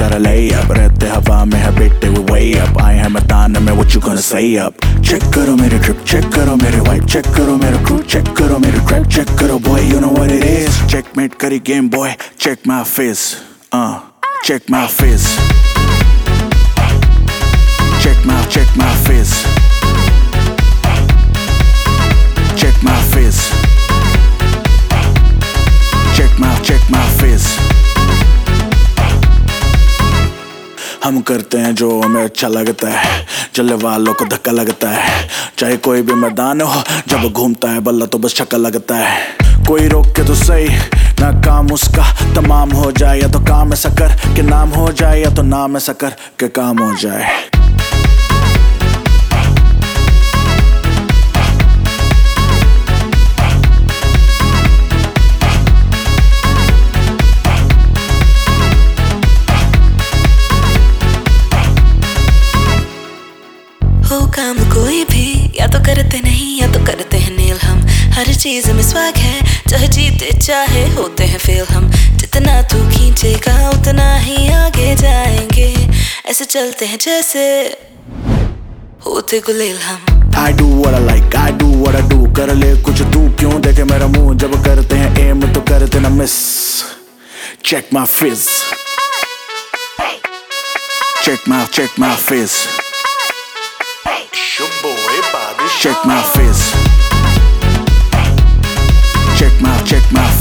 gotta lay up. रहते हवा में है बेटे we way up. आए हैं मैदान में what you gonna say up. Check करो मेरे drip, check करो मेरे vibe, check करो मेरा crew, check करो मेरे trap, check करो boy you know what it is. Checkmate करी game boy, check my face, check my face. Check my face. Check my face. Check my face. हम करते हैं जो हमें अच्छा लगता है, चलने वालों को धक्का लगता है। चाहे कोई भी मैदान हो, जब घूमता है बल्ला तो बस छक्का लगता है। कोई रोक के तो सही ना, काम उसका तमाम हो जाए। या तो काम ऐसा कर कि नाम हो जाए, या तो नाम ऐसा कर कि काम हो जाए। हो काम कोई भी, या तो करते नहीं या तो करते हैं नील। हम हर चीज में स्वैग है, चाहे जीते चाहे होते हैं फेल। हम जितना तू खींचेगा उतना ही आगे जाएंगे। ऐसे चलते हैं जैसे होते गुलेल हम। I do what I like, I do what I do। कर ले कुछ तू, क्यों देखे मेरा मुंह। जब करते हैं एम तो करते ना miss. Check my face. Check my face. Check my face. Check my